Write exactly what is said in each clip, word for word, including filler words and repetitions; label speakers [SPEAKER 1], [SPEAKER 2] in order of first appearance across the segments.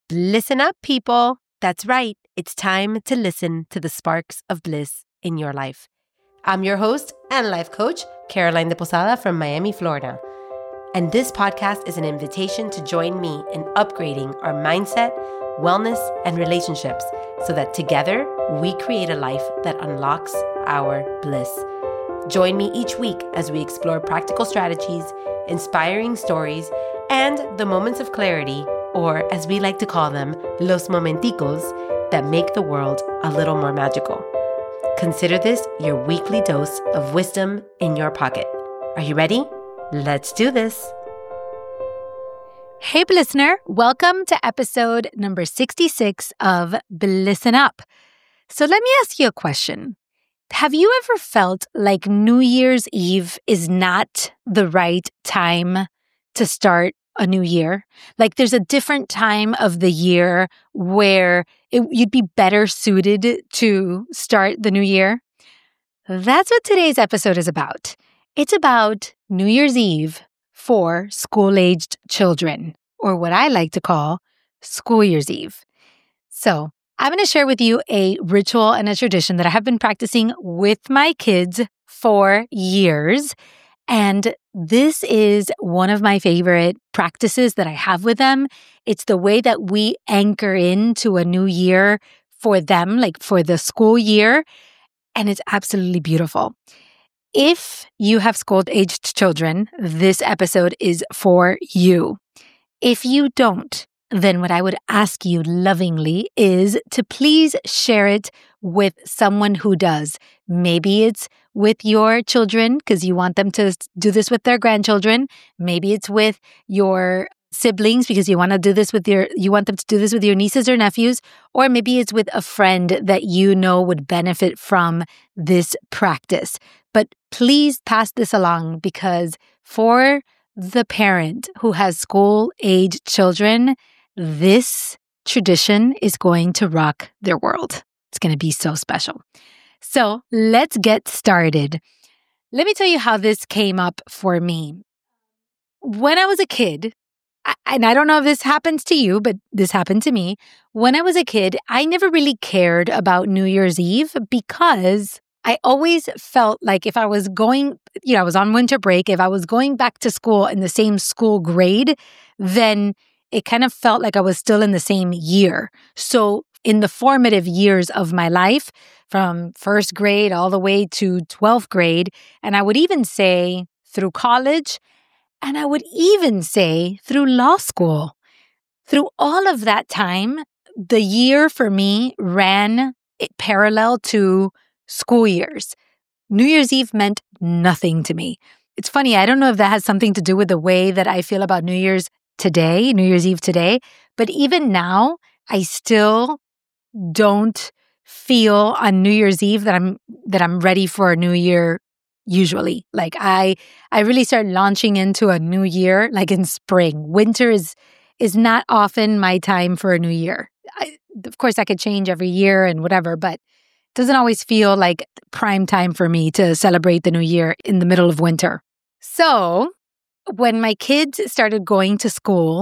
[SPEAKER 1] Listen up, people. That's right. It's time to listen to the sparks of bliss in your life. I'm your host and life coach, Caroline de Posada from Miami, Florida. And this podcast is an invitation to join me in upgrading our mindset, wellness, and relationships so that together we create a life that unlocks our bliss. Join me each week as we explore practical strategies, inspiring stories, and the moments of clarity, or as we like to call them, los momenticos, that make the world a little more magical. Consider this your weekly dose of wisdom in your pocket. Are you ready? Let's do this.
[SPEAKER 2] Hey, listener. Welcome to episode number sixty-six of Listen Up. So let me ask you a question. Have you ever felt like New Year's Eve is not the right time to start a new year? Like there's a different time of the year where it, you'd be better suited to start the new year? That's what today's episode is about. It's about New Year's Eve for school-aged children, or what I like to call School Year's Eve. So I'm going to share with you a ritual and a tradition that I have been practicing with my kids for years. And this is one of my favorite practices that I have with them. It's the way that we anchor into a new year for them, like for the school year. And it's absolutely beautiful. If you have school-aged children, this episode is for you. If you don't, then what I would ask you lovingly is to please share it with someone who does. Maybe it's with your children because you want them to do this with their grandchildren. Maybe it's with your siblings because you want to do this with your, you want them to do this with your nieces or nephews. Or maybe it's with a friend that you know would benefit from this practice. But please pass this along because for the parent who has school-aged children, this tradition is going to rock their world. It's going to be so special. So let's get started. Let me tell you how this came up for me. When I was a kid, and I don't know if this happens to you, but this happened to me. When I was a kid, I never really cared about New Year's Eve because I always felt like if I was going, you know, I was on winter break, if I was going back to school in the same school grade, then it kind of felt like I was still in the same year. So in the formative years of my life, from first grade all the way to twelfth grade, and I would even say through college, and I would even say through law school, through all of that time, the year for me ran parallel to school years. New Year's Eve meant nothing to me. It's funny, I don't know if that has something to do with the way that I feel about New Year's today, New Year's Eve today, but even now, I still don't feel on New Year's Eve that I'm that I'm ready for a new year usually. Like I I really start launching into a new year like in spring. Winter is is not often my time for a new year. I, of course, that could change every year and whatever, but it doesn't always feel like prime time for me to celebrate the new year in the middle of winter. So when my kids started going to school,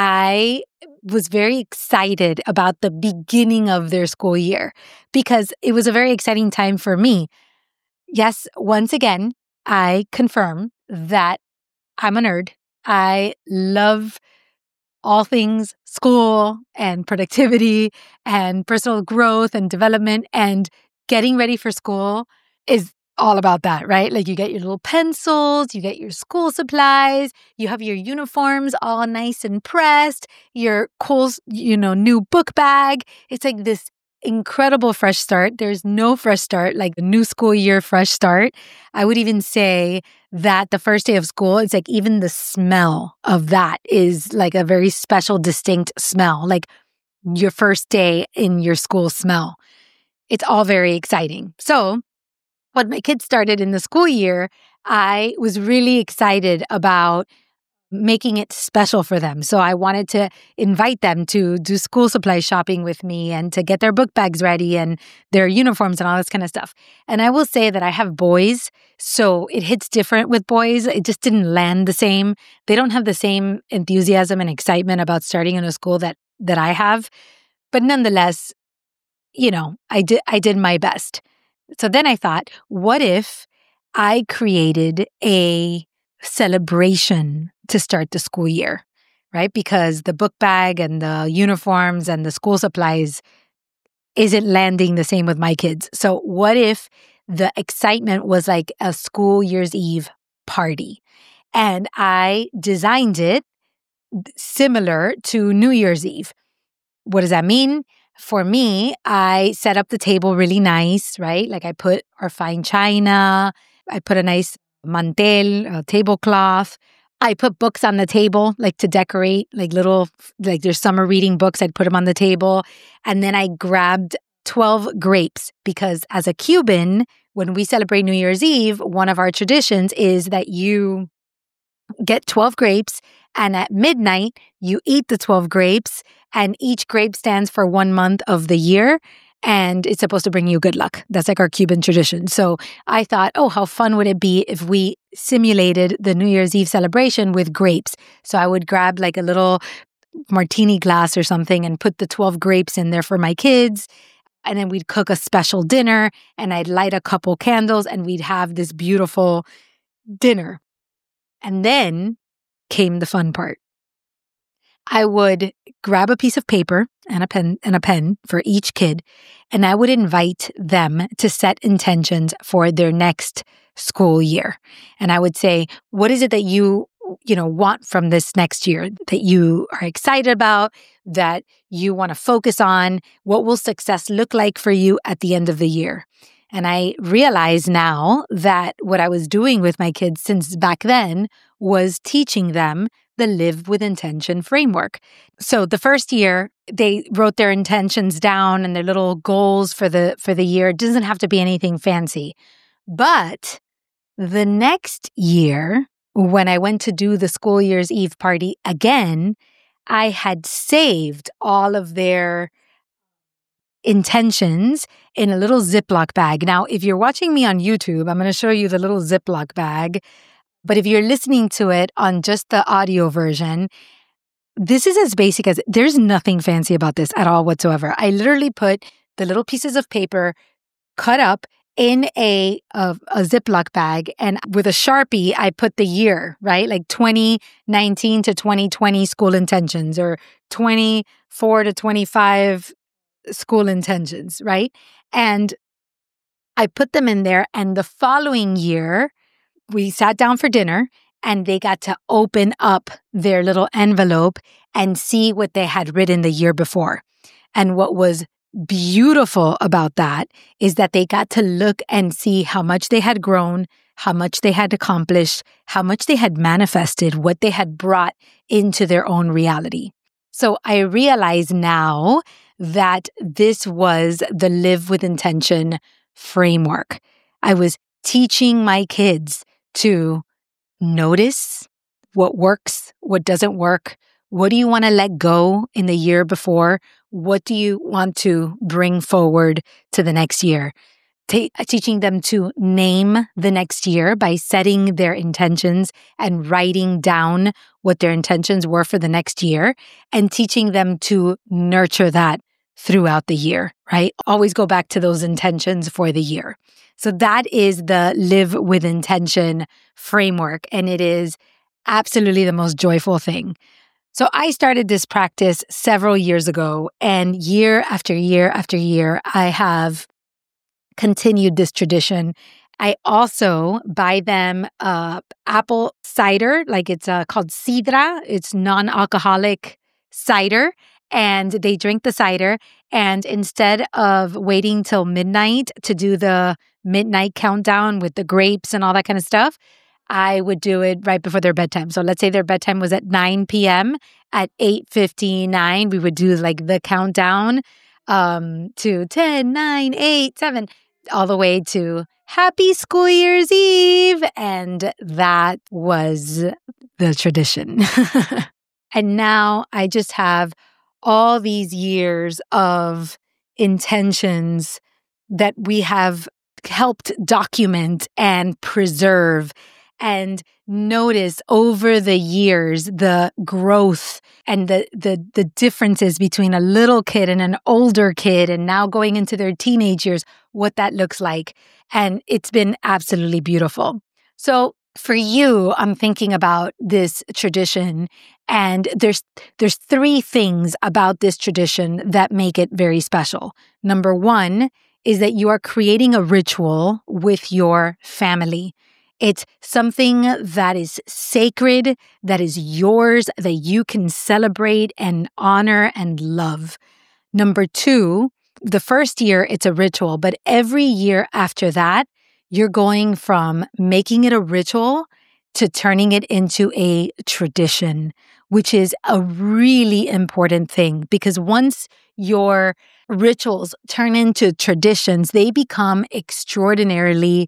[SPEAKER 2] I was very excited about the beginning of their school year because it was a very exciting time for me. Yes, once again, I confirm that I'm a nerd. I love all things school and productivity and personal growth and development, and getting ready for school is all about that, right? Like you get your little pencils, you get your school supplies, you have your uniforms all nice and pressed, your cool, you know, new book bag. It's like this incredible fresh start. There's no fresh start like the new school year fresh start. I would even say that the first day of school, it's like even the smell of that is like a very special, distinct smell, like your first day in your school smell. It's all very exciting. So when my kids started in the school year, I was really excited about making it special for them. So I wanted to invite them to do school supply shopping with me and to get their book bags ready and their uniforms and all this kind of stuff. And I will say that I have boys, so it hits different with boys. It just didn't land the same. They don't have the same enthusiasm and excitement about starting in a school that that I have. But nonetheless, you know, I did I did my best. So then I thought, what if I created a celebration to start the school year, right? Because the book bag and the uniforms and the school supplies isn't landing the same with my kids. So what if the excitement was like a school year's Eve party? And I designed it similar to New Year's Eve. What does that mean? For me, I set up the table really nice, right? Like I put our fine china, I put a nice mantel, a tablecloth. I put books on the table, like to decorate, like little, like there's summer reading books. I'd put them on the table. And then I grabbed twelve grapes because as a Cuban, when we celebrate New Year's Eve, one of our traditions is that you get twelve grapes and at midnight, you eat the twelve grapes and each grape stands for one month of the year. And it's supposed to bring you good luck. That's like our Cuban tradition. So I thought, oh, how fun would it be if we simulated the New Year's Eve celebration with grapes? So I would grab like a little martini glass or something and put the twelve grapes in there for my kids. And then we'd cook a special dinner and I'd light a couple candles and we'd have this beautiful dinner. And then came the fun part. I would grab a piece of paper and a pen and a pen for each kid, and I would invite them to set intentions for their next school year. And I would say, what is it that you, you know, want from this next year, that you are excited about, that you want to focus on? What will success look like for you at the end of the year? And I realize now that what I was doing with my kids since back then was teaching them the Live with Intention framework. So the first year, they wrote their intentions down and their little goals for the for the year. It doesn't have to be anything fancy. But the next year, when I went to do the school year's Eve party again, I had saved all of their intentions in a little Ziploc bag. Now, if you're watching me on YouTube, I'm going to show you the little Ziploc bag. But if you're listening to it on just the audio version, this is as basic as, there's nothing fancy about this at all whatsoever. I literally put the little pieces of paper cut up in a, a, a Ziploc bag, and with a Sharpie, I put the year, right? Like twenty nineteen to twenty twenty school intentions, or twenty-four to twenty-five school intentions, right? And I put them in there, and the following year, we sat down for dinner and they got to open up their little envelope and see what they had written the year before. And what was beautiful about that is that they got to look and see how much they had grown, how much they had accomplished, how much they had manifested, what they had brought into their own reality. So I realize now that this was the Live with Intention framework. I was teaching my kids to notice what works, what doesn't work. What do you want to let go in the year before? What do you want to bring forward to the next year? T- teaching them to name the next year by setting their intentions and writing down what their intentions were for the next year, and teaching them to nurture that throughout the year, right? Always go back to those intentions for the year. So that is the Live with Intention framework, and it is absolutely the most joyful thing. So I started this practice several years ago, and year after year after year, I have continued this tradition. I also buy them uh, apple cider, like it's uh, called sidra. It's non-alcoholic cider. And they drink the cider. And instead of waiting till midnight to do the midnight countdown with the grapes and all that kind of stuff, I would do it right before their bedtime. So let's say their bedtime was at nine p.m. At eight fifty-nine, we would do like the countdown um, to ten, nine, eight, seven, all the way to Happy School Year's Eve. And that was the tradition. And now I just have all these years of intentions that we have helped document and preserve. and notice over the years the growth and the, the the differences between a little kid and an older kid and now going into their teenage years, what that looks like. And it's been absolutely beautiful. So for you, I'm thinking about this tradition, and there's there's three things about this tradition that make it very special. Number one is that you are creating a ritual with your family. It's something that is sacred, that is yours, that you can celebrate and honor and love. Number two, the first year it's a ritual, but every year after that, you're going from making it a ritual to turning it into a tradition, which is a really important thing, because once your rituals turn into traditions, they become extraordinarily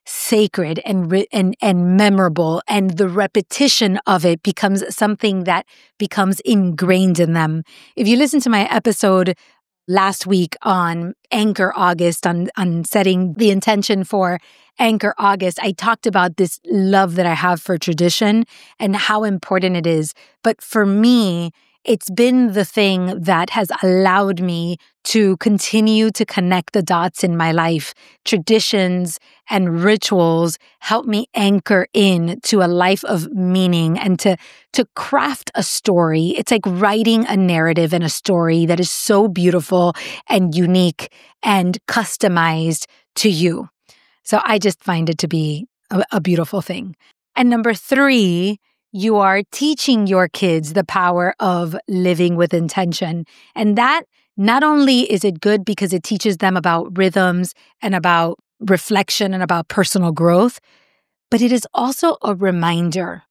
[SPEAKER 2] sacred and and and memorable, and the repetition of it becomes something that becomes ingrained in them. If you listen to my episode last week on Anchor August, on, on setting the intention for Anchor August, I talked about this love that I have for tradition and how important it is. But for me, it's been the thing that has allowed me to continue to connect the dots in my life. Traditions and rituals help me anchor in to a life of meaning and to, to craft a story. It's like writing a narrative and a story that is so beautiful and unique and customized to you. So I just find it to be a, a beautiful thing. And number three, you are teaching your kids the power of living with intention. And that not only is it good because it teaches them about rhythms and about reflection and about personal growth, but it is also a reminder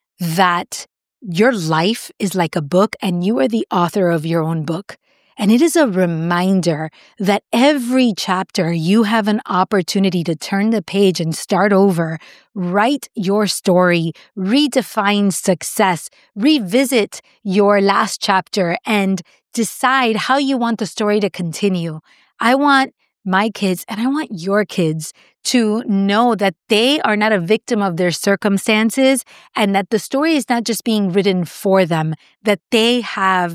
[SPEAKER 2] that your life is like a book and you are the author of your own book. And it is a reminder that every chapter you have an opportunity to turn the page and start over, write your story, redefine success, revisit your last chapter, and decide how you want the story to continue. I want my kids and I want your kids to know that they are not a victim of their circumstances and that the story is not just being written for them, that they have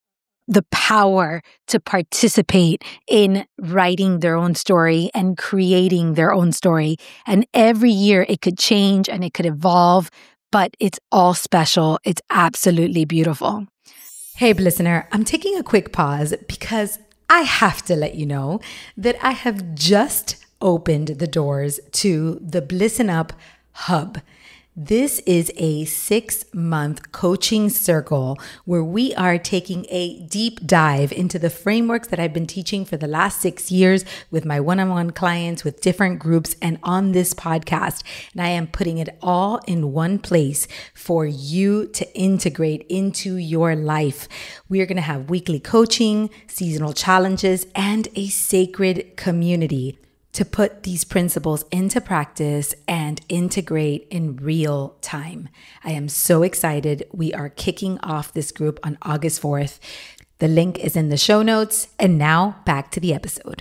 [SPEAKER 2] the power to participate in writing their own story and creating their own story. And every year it could change and it could evolve, but it's all special. It's absolutely beautiful.
[SPEAKER 3] Hey, listener, I'm taking a quick pause because I have to let you know that I have just opened the doors to the Blissin' Up Hub. This is a six-month coaching circle where we are taking a deep dive into the frameworks that I've been teaching for the last six years with my one-on-one clients, with different groups, and on this podcast. And I am putting it all in one place for you to integrate into your life. We are going to have weekly coaching, seasonal challenges, and a sacred community to put these principles into practice and integrate in real time. I am so excited. We are kicking off this group on August fourth. The link is in the show notes. And now back to the episode.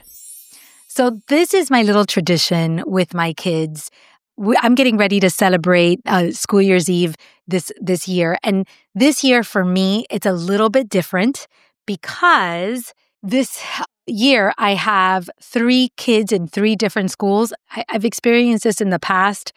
[SPEAKER 2] So this is my little tradition with my kids. I'm getting ready to celebrate uh, School Year's Eve this, this year. And this year for me, it's a little bit different because this year, I have three kids in three different schools. I, I've experienced this in the past,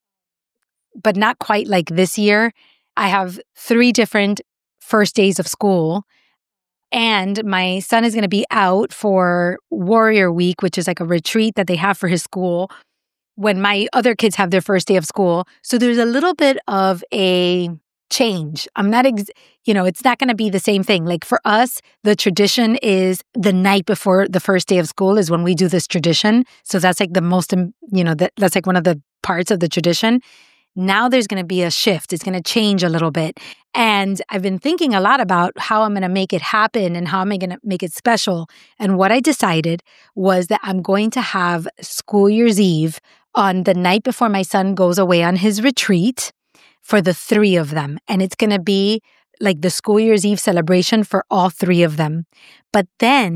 [SPEAKER 2] but not quite like this year. I have three different first days of school, and my son is going to be out for Warrior Week, which is like a retreat that they have for his school when my other kids have their first day of school. So there's a little bit of a change. I'm not, ex- you know, it's not going to be the same thing. Like for us, the tradition is the night before the first day of school is when we do this tradition. So that's like the most, you know, that, that's like one of the parts of the tradition. Now there's going to be a shift. It's going to change a little bit. And I've been thinking a lot about how I'm going to make it happen and how am I going to make it special. And what I decided was that I'm going to have School Year's Eve on the night before my son goes away on his retreat for the three of them. And it's going to be like the School Year's Eve celebration for all three of them. But then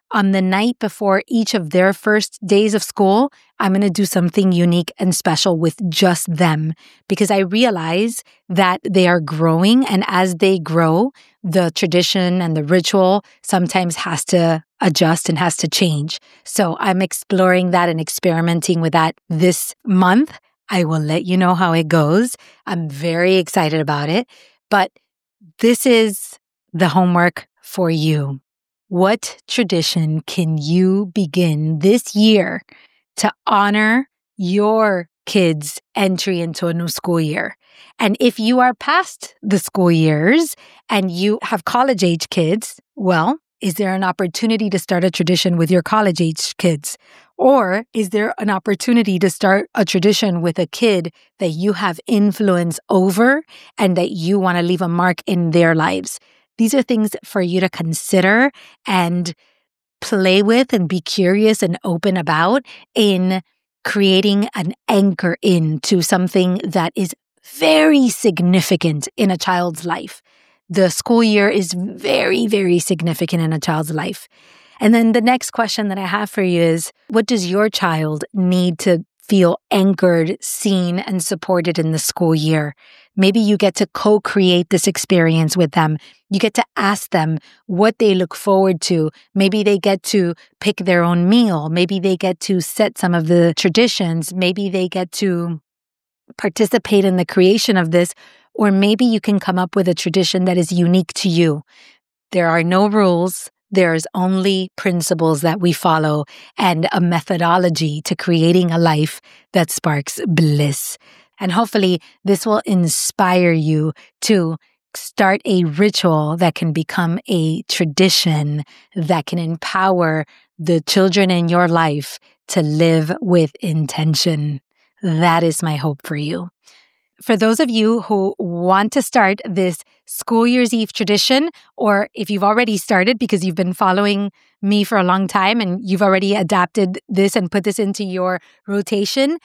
[SPEAKER 2] on the night before each of their first days of school, I'm going to do something unique and special with just them because I realize that they are growing. And as they grow, the tradition and the ritual sometimes has to adjust and has to change. So I'm exploring that and experimenting with that this month. I will let you know how it goes. I'm very excited about it. But this is the homework for you. What tradition can you begin this year to honor your kids' entry into a new school year? And if you are past the school years and you have college-age kids, well, is there an opportunity to start a tradition with your college-age kids? Or is there an opportunity to start a tradition with a kid that you have influence over and that you want to leave a mark in their lives? These are things for you to consider and play with and be curious and open about in creating an anchor into something that is very significant in a child's life. The school year is very, very significant in a child's life. And then the next question that I have for you is, what does your child need to feel anchored, seen, and supported in the school year? Maybe you get to co-create this experience with them. You get to ask them what they look forward to. Maybe they get to pick their own meal. Maybe they get to set some of the traditions. Maybe they get to participate in the creation of this. Or maybe you can come up with a tradition that is unique to you. There are no rules. There's only principles that we follow and a methodology to creating a life that sparks bliss. And hopefully this will inspire you to start a ritual that can become a tradition that can empower the children in your life to live with intention. That is my hope for you. For those of you who want to start this School Year's Eve tradition, or if you've already started because you've been following me for a long time and you've already adapted this and put this into your rotation,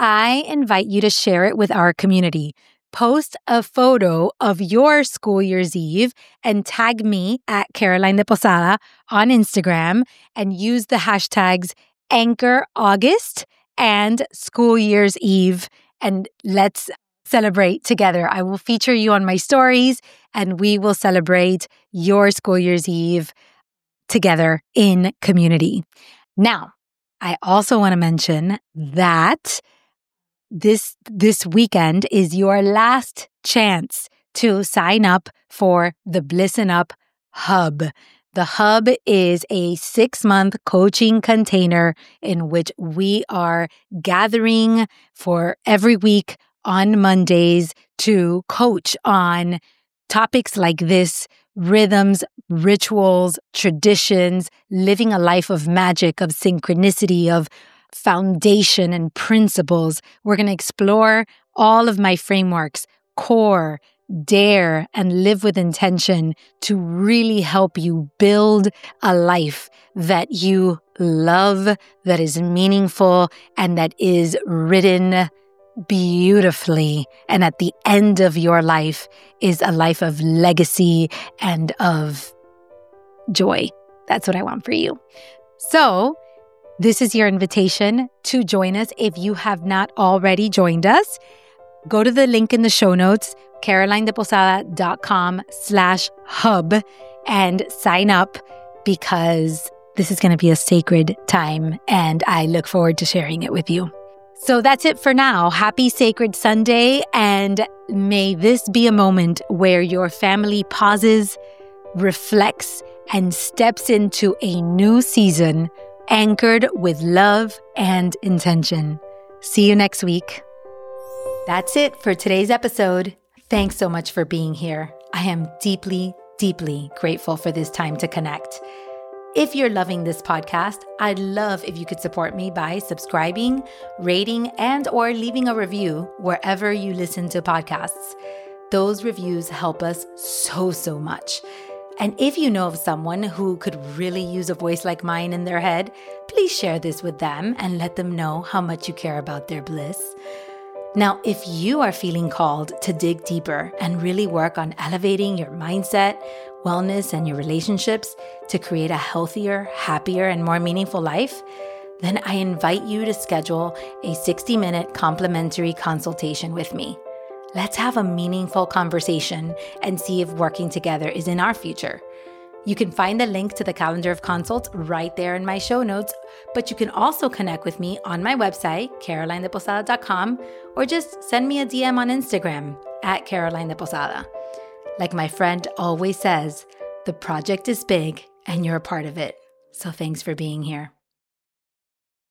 [SPEAKER 2] I invite you to share it with our community. Post a photo of your School Year's Eve and tag me at Caroline de Posada on Instagram and use the hashtags Anchor August and School Year's Eve, and let's celebrate together. I will feature you on my stories and we will celebrate your School Year's Eve together in community. Now, I also want to mention that this, this weekend is your last chance to sign up for the Blissin' Up Hub. The Hub is a six-month coaching container in which we are gathering for every week on Mondays to coach on topics like this: rhythms, rituals, traditions, living a life of magic, of synchronicity, of foundation and principles. We're going to explore all of my frameworks, core, dare, and live with intention to really help you build a life that you love, that is meaningful, and that is written beautifully. And at the end of your life is a life of legacy and of joy. That's what I want for you. So this is your invitation to join us. If you have not already joined us, go to the link in the show notes, carolinedeposada.com slash hub, and sign up because this is going to be a sacred time and I look forward to sharing it with you. So that's it for now. Happy Sacred Sunday, and may this be a moment where your family pauses, reflects, and steps into a new season anchored with love and intention. See you next week. That's it for today's episode. Thanks so much for being here. I am deeply, deeply grateful for this time to connect. If you're loving this podcast, I'd love if you could support me by subscribing, rating, and or leaving a review wherever you listen to podcasts. Those reviews help us so, so much. And if you know of someone who could really use a voice like mine in their head, please share this with them and let them know how much you care about their bliss. Now, if you are feeling called to dig deeper and really work on elevating your mindset,
[SPEAKER 3] wellness, and your relationships to create a healthier, happier, and more meaningful life, then I invite you to schedule a sixty-minute complimentary consultation with me. Let's have a meaningful conversation and see if working together is in our future. You can find the link to the calendar of consults right there in my show notes, but you can also connect with me on my website, caroline de posada dot com, or just send me a D M on Instagram at Caroline de Posada. Like my friend always says, the project is big and you're a part of it. So thanks for being here.